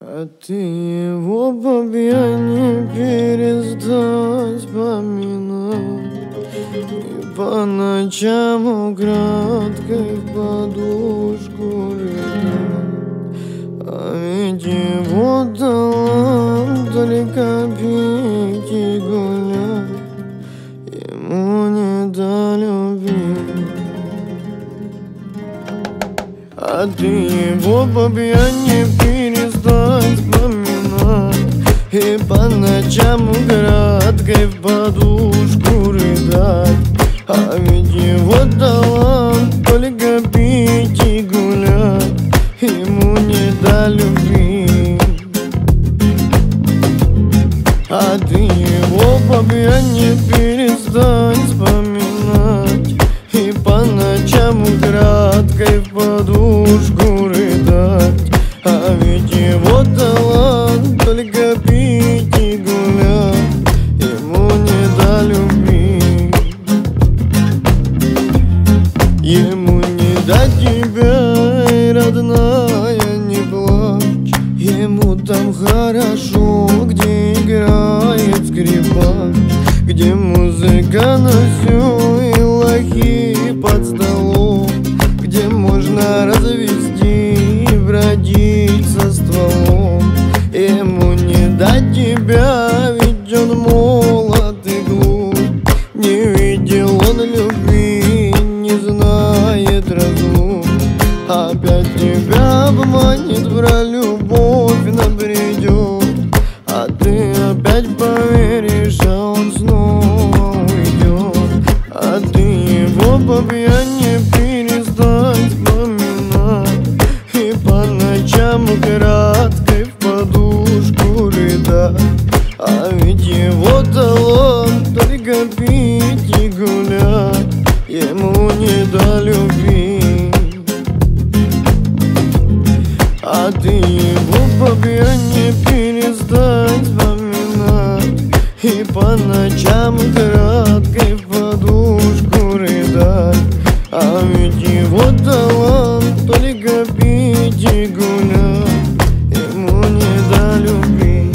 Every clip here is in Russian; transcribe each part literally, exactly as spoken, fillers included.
А ты его по пьяни перестань вспоминать, и по ночам украдкой в подушку рыдать. А ведь его талант только пить и гулять, ему не до любви. А ты его по пьяни перестань вспоминать, и по ночам украдкой в подушку рыдать. А ведь его талант только пить и гулять, ему не до любви. А ты его по пьяни перестань вспоминать, и по ночам украдкой в подушку рыдать. А ведь его талант только пить и гулять, ему не до любви. Ему не до тебя, родная, не плачь. Ему там хорошо, где играет скрипач, где музыка на всю и лохи под столом, где можно развести и бродить со стволом. Ему не до тебя, ведь он молод и глуп, не видел он любви, не знает разлук. Опять тебя обманет, про любовь набредет, а ты опять поверишь, а он снова уйдет. А ты его по пьяни перестань вспоминать, и по ночам украдкой в подушку рыдать. А ведь его талант только пить и гулять, ему не до любви. А ты его по пьяни перестань вспоминать, и по ночам украдкой в подушку рыдать. А ведь его талант только пить и гулять, ему не до любви.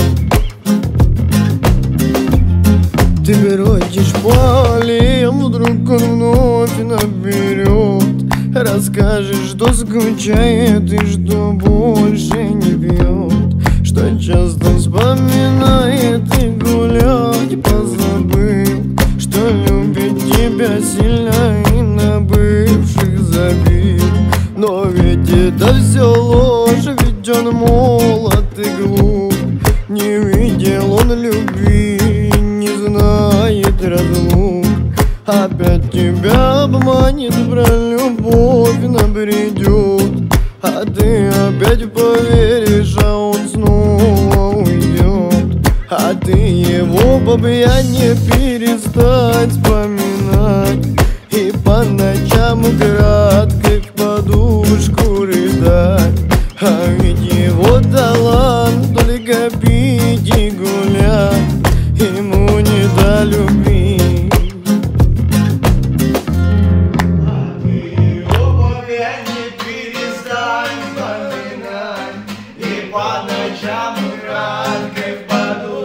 Ты бродишь по аллеям, вдруг он вновь наберет, расскажешь, что скучает и что больше не пьет, что часто вспоминает и гулять позабыл, что любит тебя сильно и на бывших забил. Но ведь это все ложь, ведь он молод и глуп, не видел он любви, не знает разлук. Опять тебя обманет, про любовь набредет, а ты опять поверишь, а он снова уйдет. А ты его по пьяни перестань вспоминать, и по ночам украдкой в подушку рыдать. А ведь его талант только пить и гулять, ему не до любви. По ночам украдкой в подушку